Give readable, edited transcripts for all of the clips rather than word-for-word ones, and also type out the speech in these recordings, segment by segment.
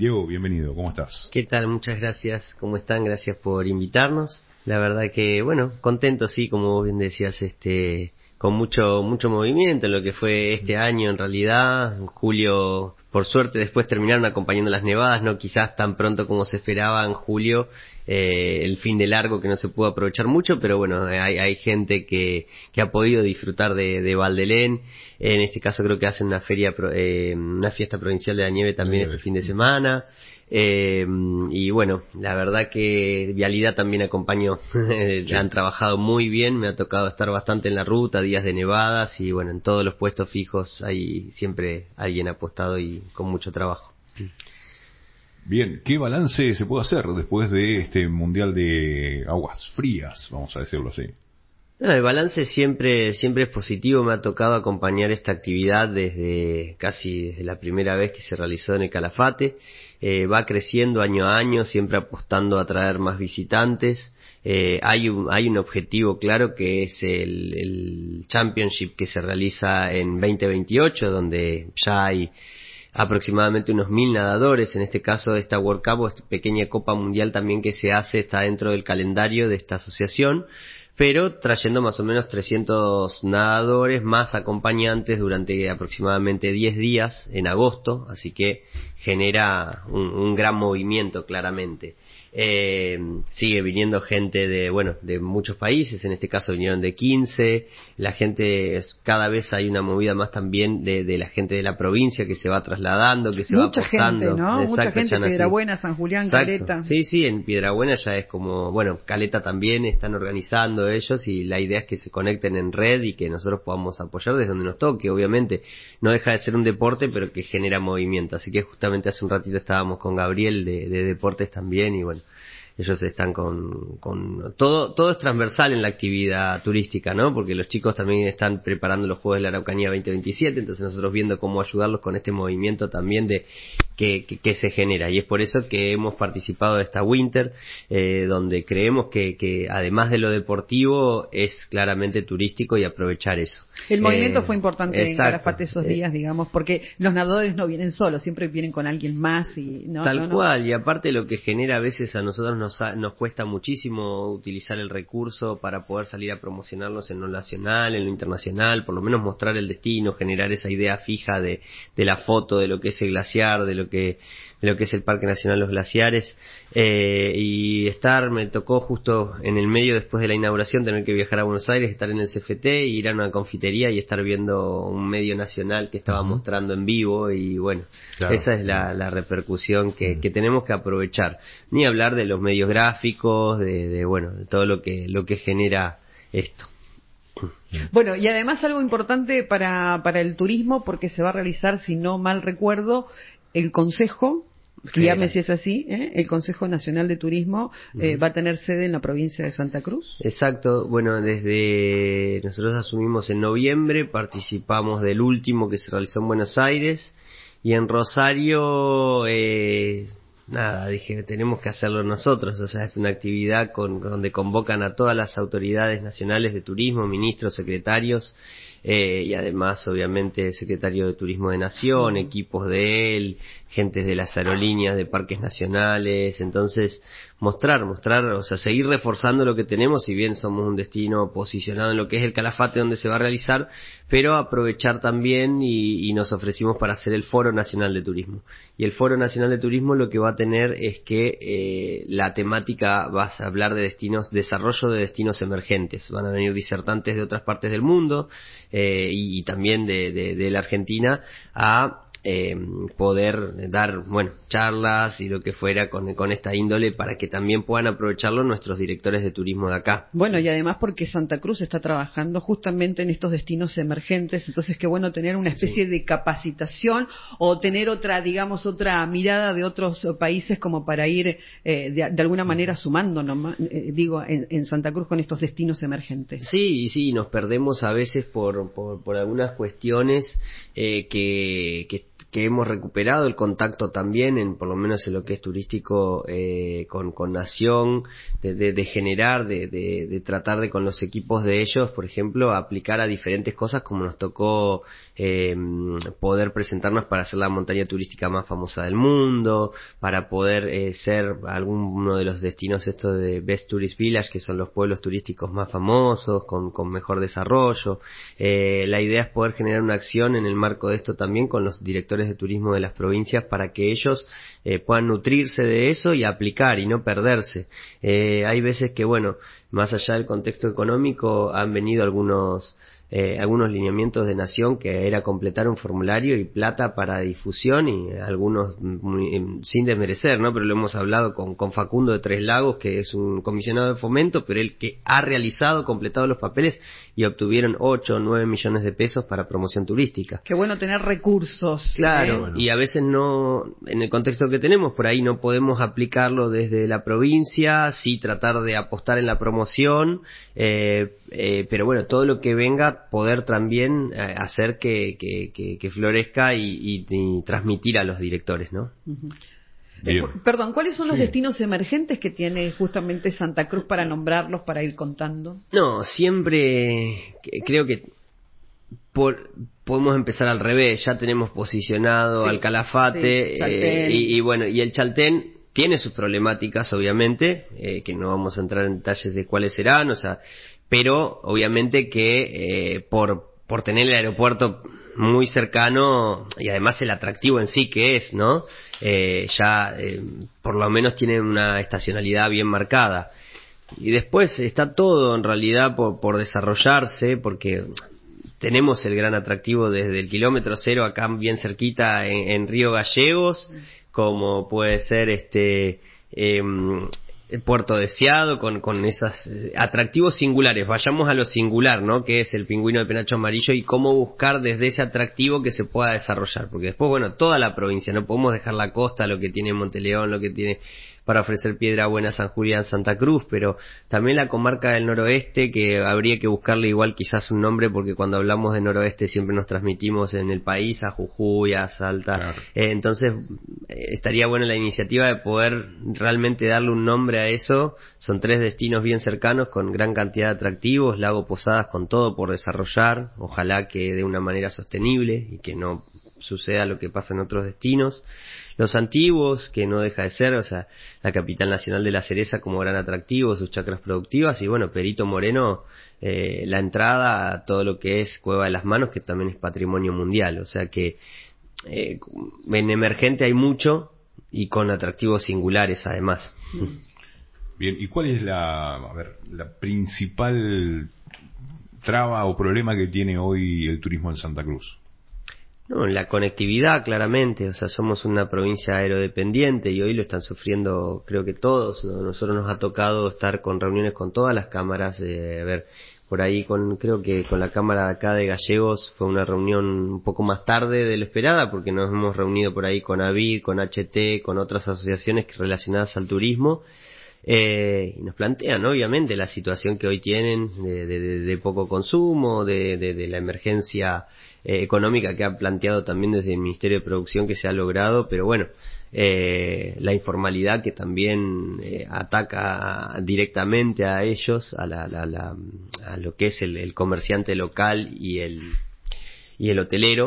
Diego, bienvenido, ¿cómo estás? ¿Qué tal? Muchas gracias. ¿Cómo están? Gracias por invitarnos. La verdad que, bueno, contento, sí, como bien decías, con mucho movimiento en lo que fue este año en realidad. En julio, por suerte, después terminaron acompañando las nevadas, no quizás tan pronto como se esperaba en julio, el fin de largo que no se pudo aprovechar mucho, pero bueno, hay gente que ha podido disfrutar de Valdelén. En este caso creo que hacen una fiesta provincial de la nieve también este fin de semana. Y bueno, la verdad que Vialidad también acompañó. Sí. Han trabajado muy bien, me ha tocado estar bastante en la ruta, días de nevadas, y bueno, en todos los puestos fijos hay siempre alguien apostado y con mucho trabajo. Bien, ¿qué balance se puede hacer después de este Mundial de Aguas Frías, vamos a decirlo así? No, el balance siempre es positivo. Me ha tocado acompañar esta actividad casi desde la primera vez que se realizó en el Calafate. Va creciendo año a año, siempre apostando a traer más visitantes. Hay un objetivo claro, que es el Championship que se realiza en 2028, donde ya hay aproximadamente unos 1000 nadadores. En este caso, esta World Cup o esta pequeña Copa Mundial también que se hace está dentro del calendario de esta asociación, pero trayendo más o menos 300 nadadores más acompañantes durante aproximadamente 10 días en agosto, así que genera un gran movimiento claramente. Sigue viniendo gente de muchos países, en este caso vinieron de 15, la gente, cada vez hay una movida más también de la gente de la provincia que se va trasladando, que se va apostando. Mucha gente, ¿no? Mucha gente, Piedrabuena, San Julián, Exacto. Caleta. Sí, en Piedrabuena ya es como, bueno, Caleta también están organizando ellos, y la idea es que se conecten en red y que nosotros podamos apoyar desde donde nos toque. Obviamente no deja de ser un deporte, pero que genera movimiento, así que justamente hace un ratito estábamos con Gabriel de deportes también, y bueno, ellos están con todo es transversal en la actividad turística, ¿no? Porque los chicos también están preparando los Juegos de la Araucanía 2027, entonces nosotros viendo cómo ayudarlos con este movimiento también que se genera, y es por eso que hemos participado de esta Winter, donde creemos que además de lo deportivo es claramente turístico, y aprovechar eso. El movimiento fue importante en Exacto. Calafate esos días, digamos, porque los nadadores no vienen solos, siempre vienen con alguien más y Tal cual, y aparte lo que genera a veces a nosotros nos cuesta muchísimo utilizar el recurso para poder salir a promocionarlos en lo nacional, en lo internacional, por lo menos mostrar el destino, generar esa idea fija de la foto, de lo que es el glaciar, de lo que es el Parque Nacional Los Glaciares, y me tocó justo en el medio, después de la inauguración, tener que viajar a Buenos Aires, estar en el CFT, ir a una confitería y estar viendo un medio nacional que estaba mostrando en vivo, y bueno, claro, esa es la repercusión que tenemos que aprovechar. Ni hablar de los medios gráficos, de todo lo que genera esto. Bueno, y además algo importante para el turismo, porque se va a realizar, si no mal recuerdo, el Consejo, que ya me si es así, el Consejo Nacional de Turismo va a tener sede en la provincia de Santa Cruz. Exacto, bueno, desde nosotros asumimos en noviembre, participamos del último que se realizó en Buenos Aires, y en Rosario dije, tenemos que hacerlo nosotros, o sea, es una actividad donde convocan a todas las autoridades nacionales de turismo, ministros, secretarios, y además obviamente secretario de Turismo de Nación, equipos de él, gentes de las aerolíneas, de parques nacionales. Entonces mostrar, o sea, seguir reforzando lo que tenemos, si bien somos un destino posicionado en lo que es el Calafate donde se va a realizar, pero aprovechar también, y nos ofrecimos para hacer el Foro Nacional de Turismo. Y el Foro Nacional de Turismo lo que va a tener es que la temática va a hablar de desarrollo de destinos emergentes. Van a venir disertantes de otras partes del mundo, y también de la Argentina, a poder dar charlas y lo que fuera con esta índole, para que también puedan aprovecharlo nuestros directores de turismo de acá. Bueno, y además porque Santa Cruz está trabajando justamente en estos destinos emergentes, entonces qué bueno tener una especie de capacitación, o tener otra mirada de otros países, como para ir de alguna manera sumándonos, en Santa Cruz con estos destinos emergentes. Sí, nos perdemos a veces por algunas cuestiones que que hemos recuperado el contacto también, por lo menos en lo que es turístico, con Nación, de generar, de tratar de con los equipos de ellos, por ejemplo, aplicar a diferentes cosas, como nos tocó poder presentarnos para hacer la montaña turística más famosa del mundo, para poder ser alguno de los destinos estos de Best Tourist Village, que son los pueblos turísticos más famosos, con mejor desarrollo. La idea es poder generar una acción en el marco de esto también con los directores de turismo de las provincias, para que ellos puedan nutrirse de eso y aplicar y no perderse. Hay veces que, bueno, más allá del contexto económico, han venido algunos lineamientos de Nación, que era completar un formulario y plata para difusión, y algunos sin desmerecer, ¿no? Pero lo hemos hablado con Facundo de Tres Lagos, que es un comisionado de fomento, pero él que ha completado los papeles, y obtuvieron 8 o 9 millones de pesos para promoción turística. Qué bueno tener recursos. Claro, Bueno. y a veces no, en el contexto que tenemos, por ahí no podemos aplicarlo desde la provincia, sí tratar de apostar en la promoción, pero bueno, todo lo que venga, poder también hacer que florezca y transmitir a los directores, ¿no? Uh-huh. Bien. Perdón, ¿cuáles son los destinos emergentes que tiene justamente Santa Cruz para nombrarlos, para ir contando? No, siempre creo que podemos empezar al revés. Ya tenemos posicionado al Calafate, y bueno, y el Chaltén tiene sus problemáticas, obviamente, que no vamos a entrar en detalles de cuáles serán, o sea, pero obviamente que por tener el aeropuerto muy cercano, y además el atractivo en sí que es, ¿no? Por lo menos tiene una estacionalidad bien marcada. Y después está todo en realidad por desarrollarse, porque tenemos el gran atractivo desde el kilómetro cero acá bien cerquita en Río Gallegos, como puede ser el Puerto Deseado, con esos atractivos singulares. Vayamos a lo singular, ¿no? Que es el pingüino de penacho amarillo, y cómo buscar desde ese atractivo que se pueda desarrollar. Porque después, bueno, toda la provincia, no podemos dejar la costa, lo que tiene Monteleón, lo que tiene para ofrecer Piedra Buena, San Julián, Santa Cruz, pero también la comarca del noroeste, que habría que buscarle igual quizás un nombre, porque cuando hablamos de noroeste siempre nos transmitimos en el país a Jujuy, a Salta. Claro. Entonces estaría buena la iniciativa de poder realmente darle un nombre a eso. Son 3 destinos bien cercanos con gran cantidad de atractivos, Lago Posadas con todo por desarrollar, ojalá que de una manera sostenible y que no suceda lo que pasa en otros destinos. Los antiguos, que no deja de ser, o sea, la capital nacional de la cereza como gran atractivo, sus chacras productivas, y bueno, Perito Moreno, la entrada a todo lo que es Cueva de las Manos, que también es patrimonio mundial. O sea que en emergente hay mucho, y con atractivos singulares además. Bien, ¿y cuál es la principal traba o problema que tiene hoy el turismo en Santa Cruz? No, la conectividad, claramente. O sea, somos una provincia aerodependiente, y hoy lo están sufriendo, creo que todos, ¿no? Nosotros nos ha tocado estar con reuniones con todas las cámaras, por ahí creo que con la cámara de acá de Gallegos fue una reunión un poco más tarde de lo esperada, porque nos hemos reunido por ahí con AVID, con HT, con otras asociaciones relacionadas al turismo, y nos plantean obviamente la situación que hoy tienen de poco consumo, de la emergencia económica que ha planteado también desde el Ministerio de Producción, que se ha logrado, pero bueno, la informalidad que también ataca directamente a ellos, a lo que es el comerciante local y el hotelero,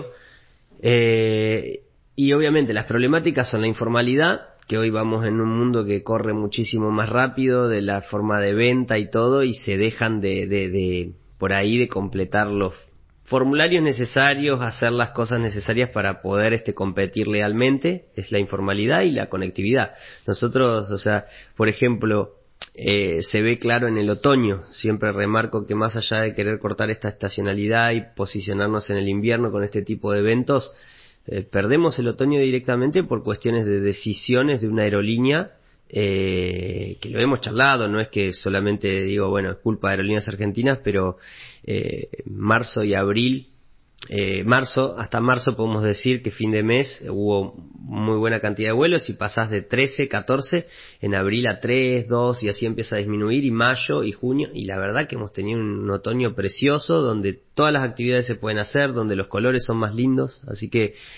y obviamente las problemáticas son la informalidad, que hoy vamos en un mundo que corre muchísimo más rápido, de la forma de venta y todo, y se dejan de por ahí de completar los formularios necesarios, hacer las cosas necesarias para poder competir legalmente. Es la informalidad y la conectividad. Nosotros, o sea, por ejemplo, se ve claro en el otoño. Siempre remarco que más allá de querer cortar esta estacionalidad y posicionarnos en el invierno con este tipo de eventos, perdemos el otoño directamente por cuestiones de decisiones de una aerolínea, que lo hemos charlado, no es que solamente digo, bueno, es culpa de Aerolíneas Argentinas, pero marzo y abril, hasta marzo podemos decir que fin de mes hubo muy buena cantidad de vuelos, y pasás de 13, 14, en abril a 3, 2, y así empieza a disminuir, y mayo y junio, y la verdad que hemos tenido un otoño precioso, donde todas las actividades se pueden hacer, donde los colores son más lindos, así que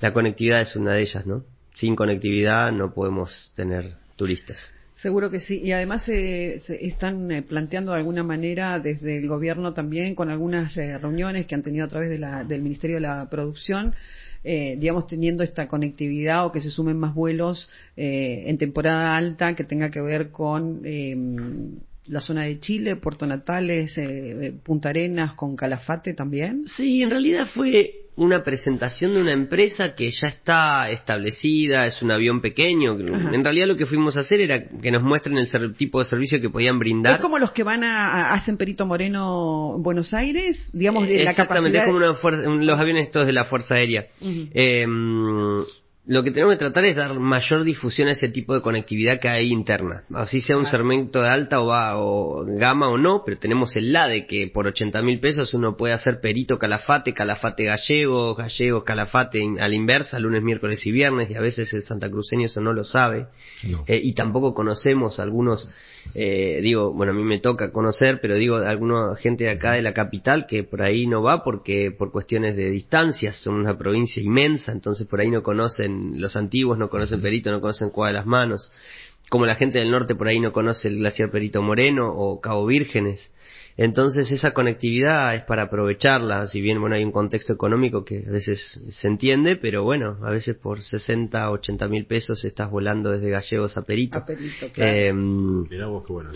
la conectividad es una de ellas, ¿no? Sin conectividad no podemos tener turistas. Seguro que sí, y además se están planteando de alguna manera desde el gobierno también con algunas reuniones que han tenido a través del Ministerio de la Producción, digamos, teniendo esta conectividad o que se sumen más vuelos en temporada alta que tenga que ver con la zona de Chile, Puerto Natales, Punta Arenas, con Calafate también. Sí, en realidad fue una presentación de una empresa que ya está establecida, es un avión pequeño. Ajá. En realidad lo que fuimos a hacer era que nos muestren el tipo de servicio que podían brindar. Es como los que van hacen Perito Moreno Buenos Aires, digamos, de la exactamente, capacidad. es como los aviones estos de la Fuerza Aérea. Uh-huh. Lo que tenemos que tratar es dar mayor difusión a ese tipo de conectividad que hay interna. Así sea un segmento de alta o gama o no, pero tenemos el LADE que por 80.000 pesos uno puede hacer Perito Calafate, Calafate Gallegos, Gallegos Calafate a la inversa, lunes, miércoles y viernes, y a veces el santacruceño eso no lo sabe. No. Y tampoco conocemos algunos, bueno, a mí me toca conocer, pero alguna gente de acá de la capital que por ahí no va porque por cuestiones de distancias, son una provincia inmensa, entonces por ahí no conocen, los antiguos no conocen Perito, no conocen Cuadra de las Manos, como la gente del norte por ahí no conoce el glaciar Perito Moreno o Cabo Vírgenes. Entonces esa conectividad es para aprovecharla, si bien bueno hay un contexto económico que a veces se entiende, pero bueno, a veces por 60, 80.000 pesos estás volando desde Gallegos a Perito. A Perito, claro. Mirá vos qué bueno.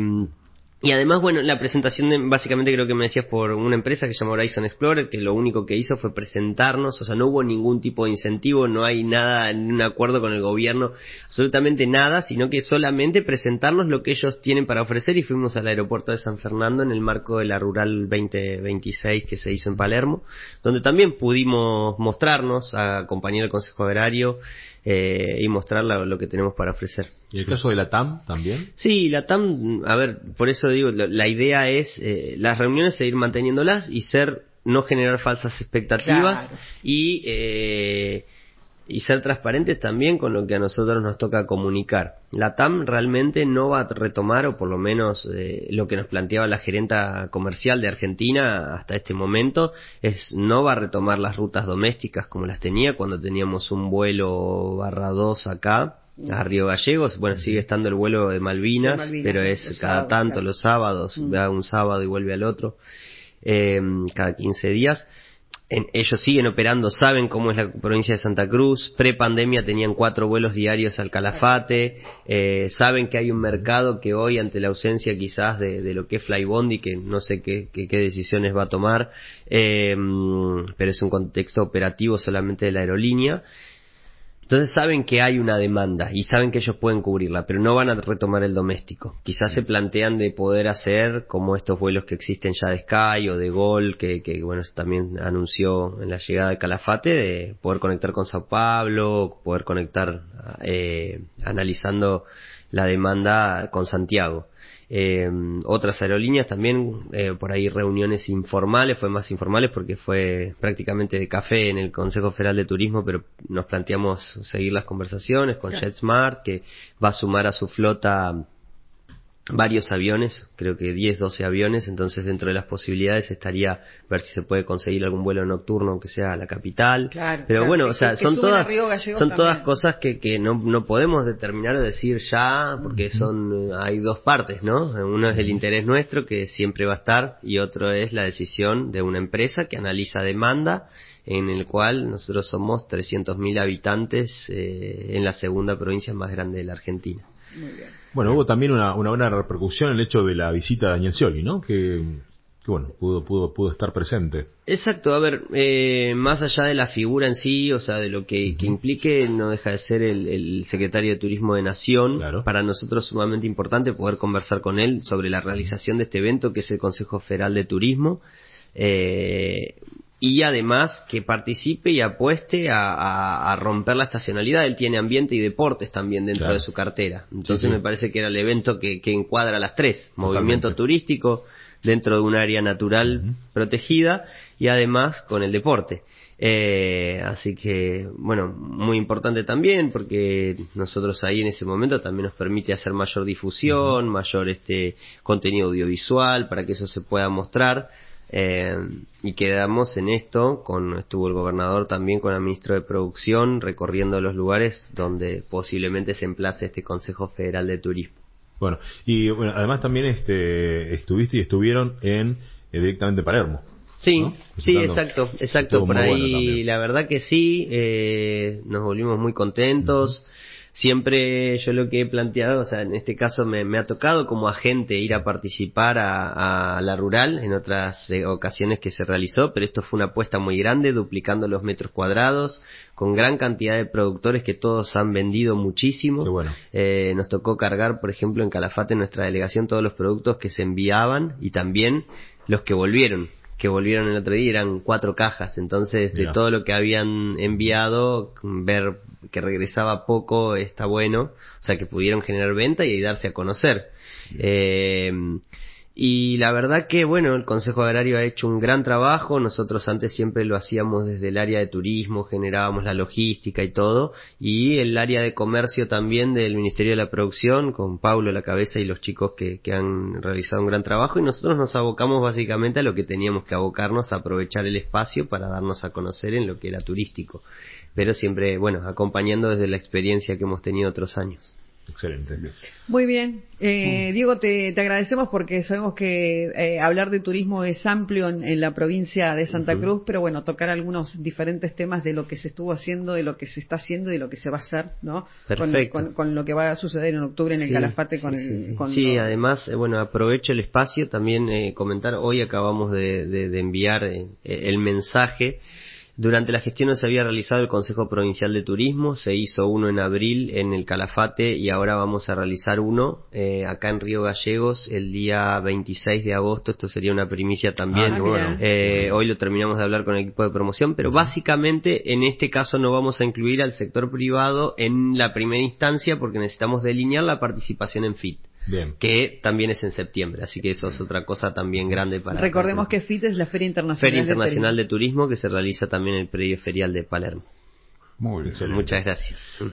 Y además, bueno, la presentación básicamente creo que me decías por una empresa que se llama Horizon Explorer, que lo único que hizo fue presentarnos, o sea, no hubo ningún tipo de incentivo, no hay nada, un acuerdo con el gobierno, absolutamente nada, sino que solamente presentarnos lo que ellos tienen para ofrecer, y fuimos al aeropuerto de San Fernando en el marco de la Rural 2026 que se hizo en Palermo, donde también pudimos mostrarnos, acompañar al Consejo Agrario, y mostrar lo que tenemos para ofrecer. ¿Y el caso de la TAM también? Sí, la TAM, a ver, por eso digo, la idea es las reuniones seguir manteniéndolas y no generar falsas expectativas. Claro. Y ser transparentes también con lo que a nosotros nos toca comunicar. La TAM realmente no va a retomar, o por lo menos lo que nos planteaba la gerenta comercial de Argentina hasta este momento, no va a retomar las rutas domésticas como las tenía cuando teníamos un vuelo /2 acá, a Río Gallegos. Bueno, sigue estando el vuelo de Malvinas, pero es cada tanto, claro, los sábados, va un sábado y vuelve al otro, cada 15 días. Ellos siguen operando, saben cómo es la provincia de Santa Cruz, pre-pandemia tenían 4 vuelos diarios al Calafate, saben que hay un mercado que hoy, ante la ausencia quizás de lo que es Flybondi, que no sé qué decisiones va a tomar, pero es un contexto operativo solamente de la aerolínea. Entonces saben que hay una demanda y saben que ellos pueden cubrirla, pero no van a retomar el doméstico. Quizás se plantean de poder hacer como estos vuelos que existen ya de Sky o de Gol, que bueno, también anunció en la llegada de Calafate, de poder conectar con Sao Paulo, poder conectar analizando la demanda con Santiago. Otras aerolíneas también, por ahí reuniones informales, fue más informales porque fue prácticamente de café en el Consejo Federal de Turismo, pero nos planteamos seguir las conversaciones con JetSmart, que va a sumar a su flota varios aviones, creo que 10, 12 aviones, entonces dentro de las posibilidades estaría ver si se puede conseguir algún vuelo nocturno aunque sea a la capital, claro, pero claro, bueno, o sea, son todas cosas que no podemos determinar o decir ya, porque hay dos partes, ¿no? Uno es el interés nuestro, que siempre va a estar, y otro es la decisión de una empresa que analiza demanda, en el cual nosotros somos 300.000 habitantes en la segunda provincia más grande de la Argentina. Muy bien. Bueno, hubo también una buena repercusión en el hecho de la visita de Daniel Scioli, ¿no? Que bueno, pudo estar presente. Exacto, a ver, más allá de la figura en sí, o sea, de lo que implique, no deja de ser el secretario de Turismo de Nación. Claro. Para nosotros es sumamente importante poder conversar con él sobre la realización de este evento, que es el Consejo Federal de Turismo. Y además que participe y apueste a romper la estacionalidad. Él tiene ambiente y deportes también dentro de su cartera. Entonces me parece que era el evento que encuadra las tres. Totalmente. Movimiento turístico dentro de un área natural protegida y además con el deporte. Así que, bueno, muy importante también porque nosotros ahí en ese momento también nos permite hacer mayor difusión, mayor contenido audiovisual para que eso se pueda mostrar. Y quedamos en esto, estuvo el gobernador también con el ministro de Producción recorriendo los lugares donde posiblemente se emplace este Consejo Federal de Turismo. Bueno, y bueno, además también estuviste y estuvieron en directamente Palermo. Sí, ¿no? sí, exacto. Por ahí, bueno, la verdad que sí, nos volvimos muy contentos. Siempre yo lo que he planteado, o sea, en este caso me ha tocado como agente ir a participar a la rural en otras ocasiones que se realizó, pero esto fue una apuesta muy grande, duplicando los metros cuadrados, con gran cantidad de productores que todos han vendido muchísimo. Qué bueno. Nos tocó cargar, por ejemplo, en Calafate, en nuestra delegación, todos los productos que se enviaban y también los que volvieron el otro día, eran 4 cajas, entonces de todo lo que habían enviado, ver que regresaba poco está bueno, o sea que pudieron generar venta y darse a conocer. Y la verdad que bueno, el Consejo Agrario ha hecho un gran trabajo. Nosotros antes siempre lo hacíamos desde el área de turismo, generábamos la logística y todo, y el área de comercio también del Ministerio de la Producción, con Paulo a la cabeza y los chicos que han realizado un gran trabajo, y nosotros nos abocamos básicamente a lo que teníamos que abocarnos, a aprovechar el espacio para darnos a conocer en lo que era turístico, pero siempre, bueno, acompañando desde la experiencia que hemos tenido otros años. Excelente. Muy bien. Diego, te agradecemos porque sabemos que hablar de turismo es amplio en la provincia de Santa Cruz, pero bueno, tocar algunos diferentes temas de lo que se estuvo haciendo, de lo que se está haciendo y de lo que se va a hacer, ¿no? Perfecto. Con lo que va a suceder en octubre en el Calafate. Sí, además, bueno, aprovecho el espacio también comentar, hoy acabamos de enviar el mensaje. Durante la gestión no se había realizado el Consejo Provincial de Turismo, se hizo uno en abril en el Calafate y ahora vamos a realizar uno acá en Río Gallegos el día 26 de agosto, esto sería una primicia también. Hoy lo terminamos de hablar con el equipo de promoción, pero básicamente en este caso no vamos a incluir al sector privado en la primera instancia porque necesitamos delinear la participación en FIT. Bien. Que también es en septiembre, así que eso es otra cosa también grande para... Recordemos que FIT es la Feria Internacional de Turismo que se realiza también en el predio ferial de Palermo. Muy bien. Muchas gracias.